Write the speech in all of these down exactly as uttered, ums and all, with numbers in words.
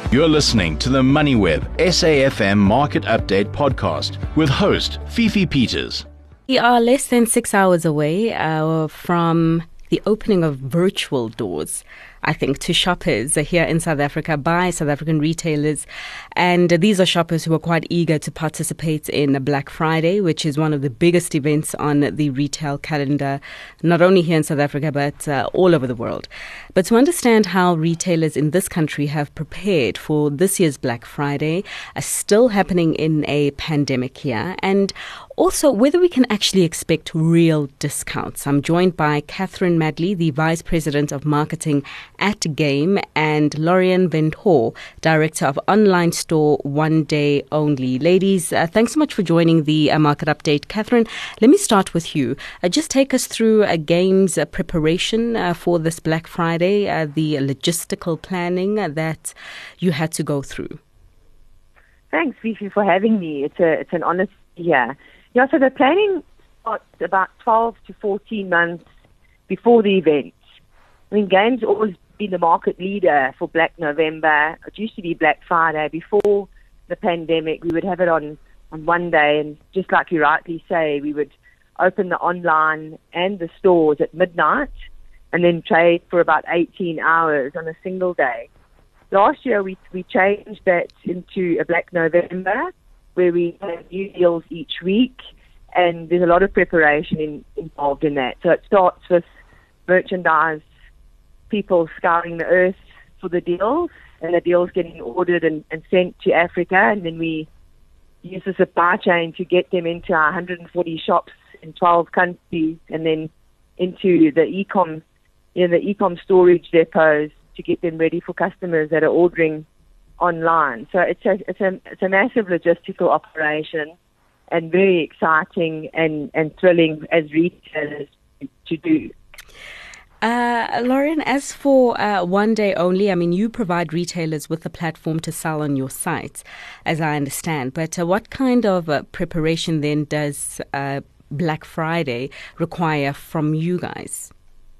You're listening to the MoneyWeb S A F M Market Update podcast with host Fifi Peters. We are less than six hours away uh, from the opening of virtual doors, I think, to shoppers here in South Africa by South African retailers. And these are shoppers who are quite eager to participate in Black Friday, which is one of the biggest events on the retail calendar, not only here in South Africa, but uh, all over the world. But to understand how retailers in this country have prepared for this year's Black Friday, uh, still happening in a pandemic year, and also whether we can actually expect real discounts. I'm joined by Catherine Madley, the Vice President of Marketing at Game, and Lorian Venthoor, Director of Online Store One Day Only. Ladies, uh, thanks so much for joining the uh, Market Update. Catherine, let me start with you. Uh, just take us through a Game's uh, preparation uh, for this Black Friday, uh, the logistical planning uh, that you had to go through. Thanks, Fifi, for having me. It's a it's an honor to be here. Yeah, so the planning starts about twelve to fourteen months before the event. I mean, Game's always been the market leader for Black November. It used to be Black Friday. Before the pandemic, we would have it on, on one day, and just like you rightly say, we would open the online and the stores at midnight and then trade for about eighteen hours on a single day. Last year, we we changed that into a Black November, where we have new deals each week, and there's a lot of preparation in, involved in that. So it starts with merchandise, people scouring the earth for the deals, and the deals getting ordered and, and sent to Africa, and then we use the supply chain to get them into our one hundred forty shops in twelve countries, and then into the e-com, you know, the e-com storage depots to get them ready for customers that are ordering online. So it's a it's a it's a massive logistical operation, and very exciting and, and thrilling as retailers to do. Uh, Lauren, as for uh, One Day Only, I mean, you provide retailers with a platform to sell on your site, as I understand. But uh, what kind of uh, preparation then does uh, Black Friday require from you guys?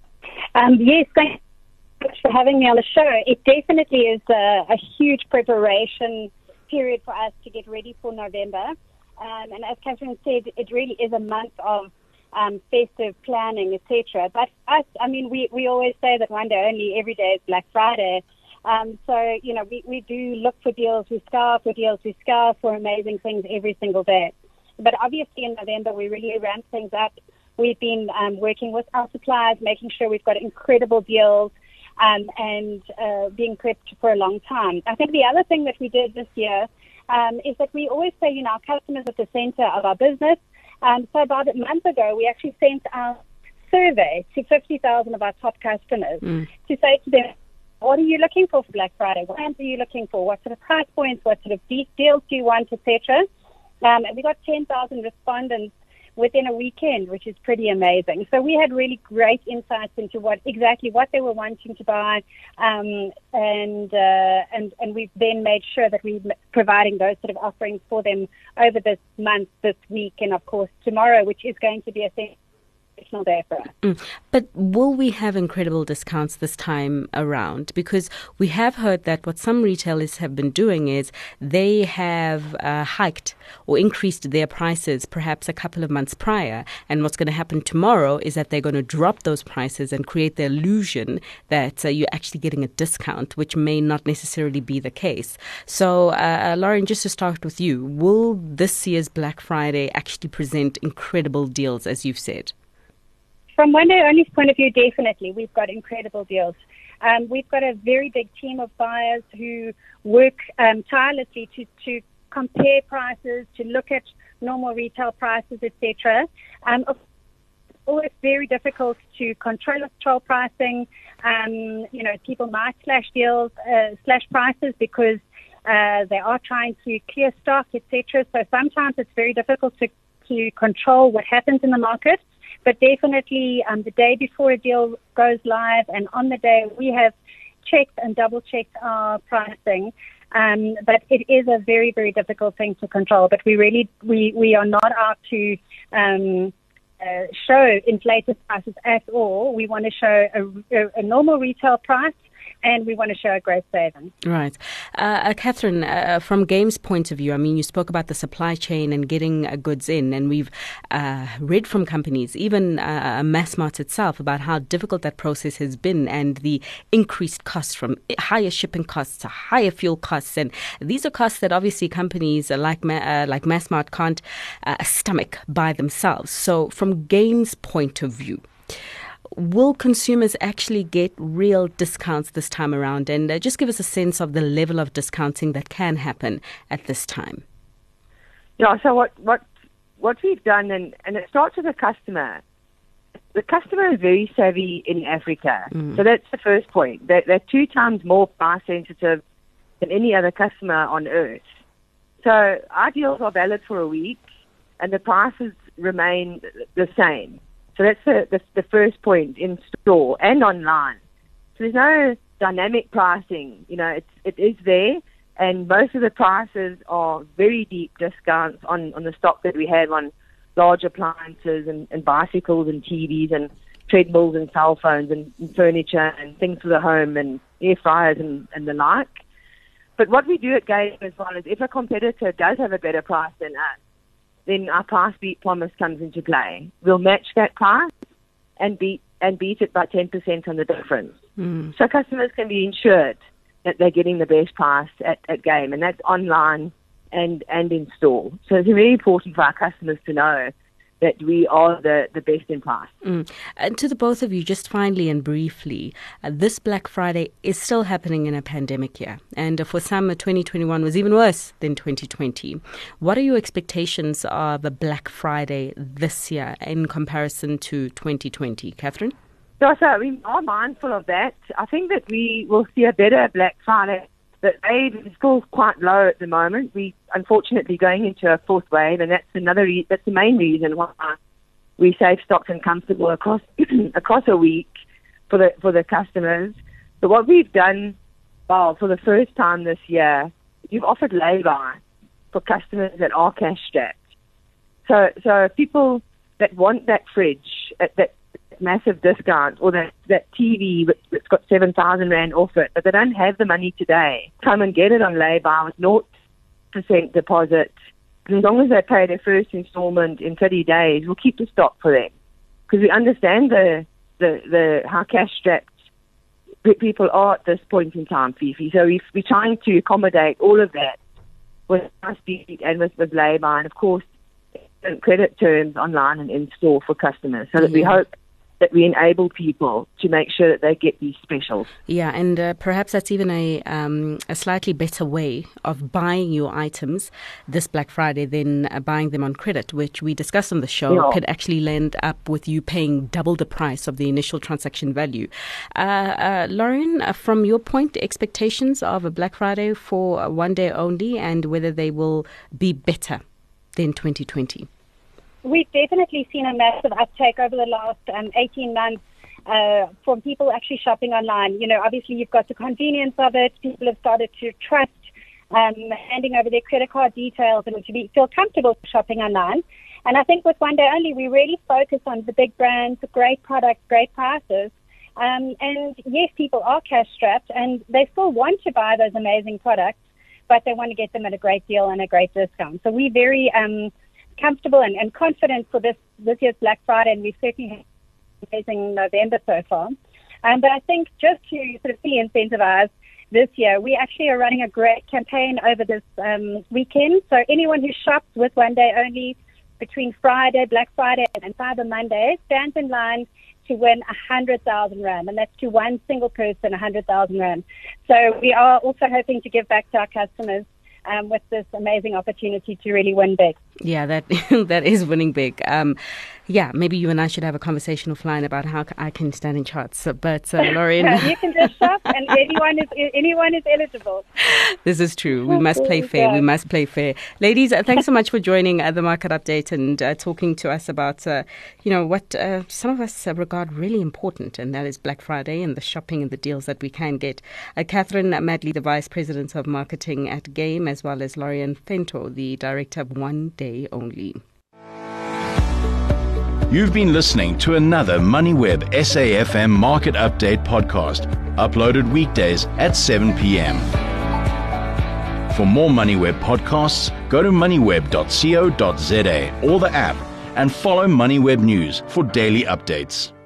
Um, yes, thank you for having me on the show. It definitely is a, a huge preparation period for us to get ready for November. Um, and as Catherine said, it really is a month of um, festive planning, et cetera. But us, I mean, we, we always say that one day only, every day is Black Friday. Um, so, you know, we, we do look for deals, we scour for deals, we scour for amazing things every single day. But obviously in November, we really ramp things up. We've been um, working with our suppliers, making sure we've got incredible deals, Um, and uh, being prepped for a long time. I think the other thing that we did this year um, is that we always say, you know, our customers at the center of our business. Um, so about a month ago, we actually sent out a survey to fifty thousand of our top customers mm. to say to them, what are you looking for for Black Friday? What brands are you looking for? What sort of price points? What sort of deals do you want, et cetera? Um, and we got ten thousand respondents within a weekend, which is pretty amazing. So we had really great insights into what exactly what they were wanting to buy, um, and uh, and and we've then made sure that we're providing those sort of offerings for them over this month, this week, and of course tomorrow, which is going to be a sensational day for us. Mm. But will we have incredible discounts this time around? Because we have heard that what some retailers have been doing is they have uh, hiked or increased their prices perhaps a couple of months prior. And what's going to happen tomorrow is that they're going to drop those prices and create the illusion that uh, you're actually getting a discount, which may not necessarily be the case. So, uh, Lauren, just to start with you, will this year's Black Friday actually present incredible deals, as you've said? From One Day Only's point of view, definitely, we've got incredible deals. Um, we've got a very big team of buyers who work um, tirelessly to, to compare prices, to look at normal retail prices, et cetera. Um, it's always very difficult to control control pricing. Um, you know, people might slash deals, uh, slash prices because uh, they are trying to clear stock, et cetera. So sometimes it's very difficult to, to control what happens in the market. But definitely um, the day before a deal goes live and on the day we have checked and double-checked our pricing. Um, but it is a very, very difficult thing to control. But we really, we, we are not out to um, uh, show inflated prices at all. We want to show a, a, a normal retail price and we want to show a great saving. Right. Uh, uh, Catherine, uh, from Game's point of view, I mean, you spoke about the supply chain and getting uh, goods in, and we've uh, read from companies, even uh, Massmart itself, about how difficult that process has been and the increased costs from higher shipping costs to higher fuel costs. And these are costs that obviously companies like, uh, like Massmart can't uh, stomach by themselves. So from Game's point of view, will consumers actually get real discounts this time around? And uh, just give us a sense of the level of discounting that can happen at this time. Yeah, so what what, what we've done, and, and it starts with the customer. The customer is very savvy in Africa. Mm. So that's the first point. They're, they're two times more price sensitive than any other customer on earth. So our deals are valid for a week, and the prices remain the same. So that's the, the, the first point in store and online. So there's no dynamic pricing. You know, it's, it is there, and most of the prices are very deep discounts on, on the stock that we have on large appliances and, and bicycles and T Vs and treadmills and cell phones and, and furniture and things for the home and air fryers and, and the like. But what we do at Game as well is if a competitor does have a better price than us, then our price beat promise comes into play. We'll match that price and beat and beat it by ten percent on the difference. Mm. So customers can be ensured that they're getting the best price at, at Game, and that's online and, and in store. So it's very important for our customers to know that we are the, the best in price. Mm. And to the both of you, just finally and briefly, uh, this Black Friday is still happening in a pandemic year. And uh, for some, uh, twenty twenty-one was even worse than twenty twenty. What are your expectations of a Black Friday this year in comparison to twenty twenty? Catherine? So, so we are mindful of that. I think that we will see a better Black Friday. The wave is still quite low at the moment. We unfortunately going into a fourth wave, and that's another. Re- that's the main reason why we save stocks and comfortable across across a week for the for the customers. But what we've done, well, for the first time this year, we've offered lay-by for customers that are cash strapped. So so people that want that fridge at that massive discount, or that, that T V that's got seven thousand rand off it, but they don't have the money today, come and get it on lay-by with zero percent deposit. And as long as they pay their first installment in thirty days, we'll keep the stock for them. Because we understand the, the, the how cash-strapped people are at this point in time, Fifi. So we, we're trying to accommodate all of that with our speed and with, with lay-by, and of course, credit terms online and in store for customers, so that mm-hmm. we hope that we enable people to make sure that they get these specials. Yeah, and uh, perhaps that's even a um, a slightly better way of buying your items this Black Friday than uh, buying them on credit, which we discussed on the show yeah. could actually end up with you paying double the price of the initial transaction value. Uh, uh, Lauren, uh, from your point, expectations of a Black Friday for one day only, and whether they will be better than twenty twenty? We've definitely seen a massive uptake over the last um, eighteen months uh, from people actually shopping online. You know, obviously you've got the convenience of it. People have started to trust um, handing over their credit card details and to be feel comfortable shopping online. And I think with One Day Only, we really focus on the big brands, great products, great prices. Um, and yes, people are cash strapped and they still want to buy those amazing products, but they want to get them at a great deal and a great discount. So we're very um, comfortable and, and confident for this, this year's Black Friday, and we've certainly had an amazing November so far. Um, but I think just to sort of fully incentivize this year, we actually are running a great campaign over this um, weekend. So anyone who shops with One Day Only between Friday, Black Friday, and Cyber Monday stands in line to win one hundred thousand rand, and that's to one single person, one hundred thousand rand. So we are also hoping to give back to our customers um, with this amazing opportunity to really win big. Yeah, that that is winning big. Um, yeah, maybe you and I should have a conversation offline about how I can stand in charts. But uh, Lauren, you can just shop, and anyone is anyone is eligible. This is true. We must play fair. We must play fair, ladies. Uh, thanks so much for joining uh, the Market Update and uh, talking to us about uh, you know what uh, some of us uh, regard really important, and that is Black Friday and the shopping and the deals that we can get. Uh, Catherine Madley, the Vice President of Marketing at Game, as well as Lorian Fento, the Director of One Day Only. You've been listening to another MoneyWeb S A F M Market Update podcast, uploaded weekdays at seven p.m. For more MoneyWeb podcasts, go to moneyweb dot co dot za or the app and follow MoneyWeb News for daily updates.